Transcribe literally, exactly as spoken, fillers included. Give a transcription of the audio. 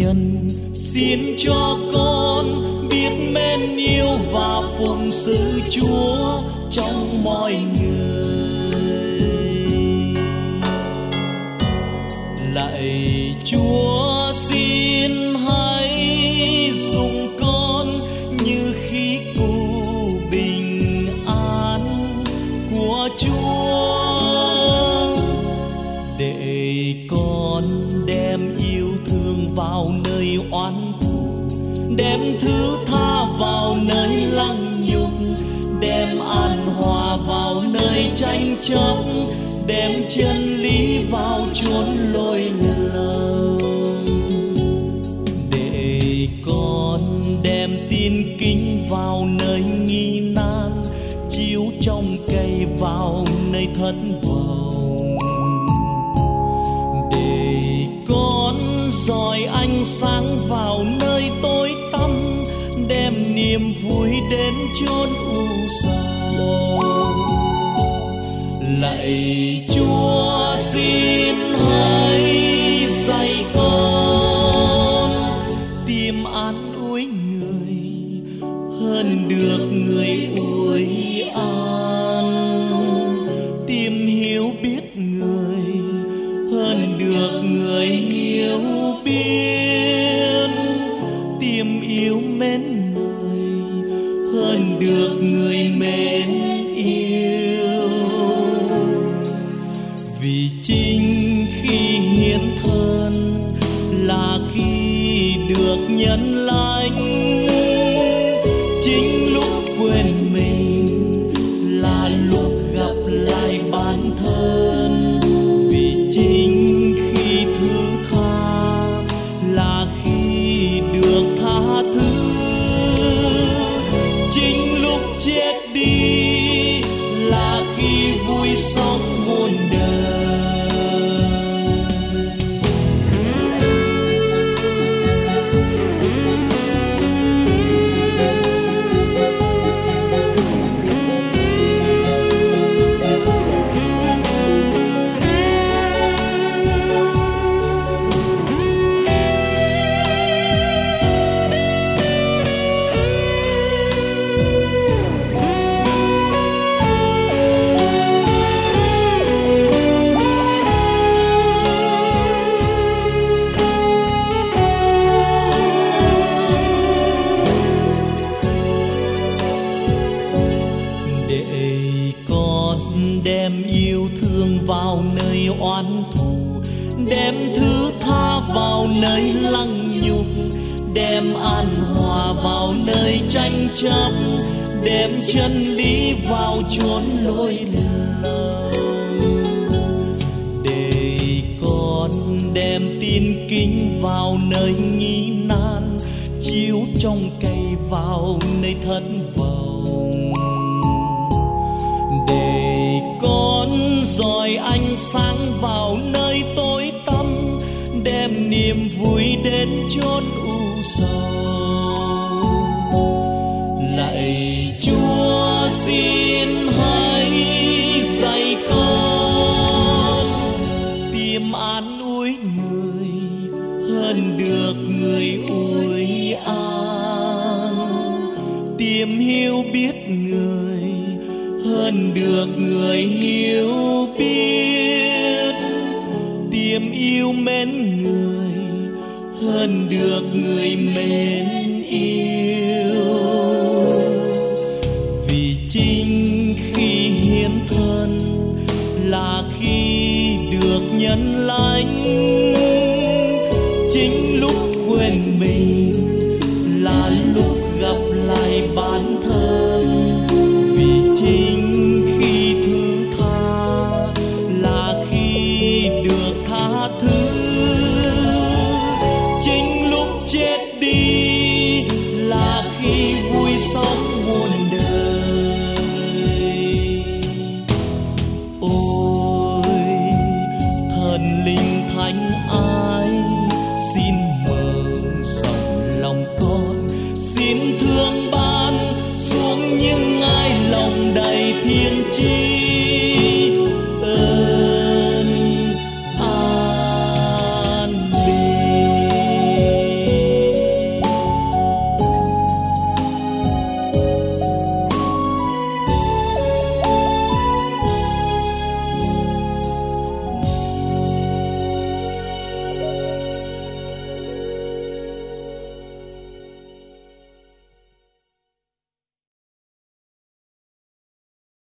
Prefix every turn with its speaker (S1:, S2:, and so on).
S1: nhân, xin cho con biết mến yêu và phụng sự Chúa trong mọi người. Lạy Chúa, xin hãy dùng con như khí cụ bình an của Chúa, để con đem yêu thương vào nơi oán thù, đem thứ tha vào nơi lăng nhục, đem an hòa vào nơi tranh chấp, đem chân lý vào chốn lỗi lầm, để con đem tin kính vào nơi nghi nan, chiếu trong cây vào nơi thất vọng, để con dọi ánh sáng vào nơi tối tăm, đem niềm vui đến chốn u sầu. Lạy Chúa, xin hãy dạy con tìm an ủi người hơn được người ủi an, tìm hiểu biết người hơn được người hiểu biết, tìm yêu mến người hơn được người mến yêu. Vì chính khi hiến thân là khi được nhân lành, chính lúc quên mình là lúc gặp lại bản thân. Vì chính khi thứ tha là khi được tha thứ, chính lúc chết đi là khi vui sống muôn đời. Đem yêu thương vào nơi oán thù, đem thứ tha vào nơi lăng nhục, đem an hòa vào nơi tranh chấp, đem chân lý vào chốn lỗi lầm, để con đem tin kính vào nơi nghi nan, chiếu trong cây vào nơi thất vọng, để con dọi ánh sáng vào nơi tối tăm, đem niềm vui đến chốn u sầu. Lạy Chúa, xin hãy dạy con tìm an ủi người hơn được người ủi an, tìm hiểu biết người hơn được người hiểu biết, tìm yêu mến người hơn được người mến yêu. Vì chính khi hiến thân là khi được nhân lành, chính lúc quên mình là lúc gặp lại bản thân. Vì chính khi thứ tha là khi được tha thứ, chính lúc chết đi là khi vui sống muôn đời. Ôi thần linh thánh ái, xin mở rộng lòng con, xin thương ban xuống những ai lòng đầy thiên chi.